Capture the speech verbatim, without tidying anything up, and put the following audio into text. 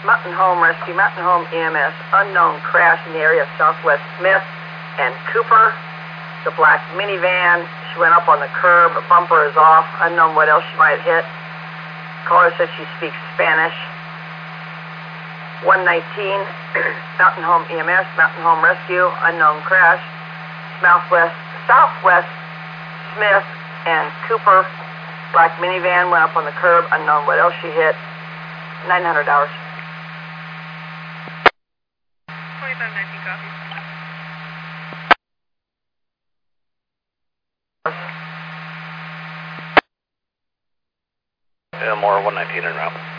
Mountain Home Rescue, Mountain Home E M S, unknown crash in the area of Southwest Smith and Cooper. The black minivan, she went up on the curb, a bumper is off, unknown what else she might have hit. Caller said she speaks Spanish. one nineteen, Mountain Home E M S, Mountain Home Rescue, unknown crash, Southwest, Southwest Smith and Cooper. Black minivan went up on the curb, unknown what else she hit. nine hundred dollars. twenty-five nineteen copy. Yeah, more one nineteen en route.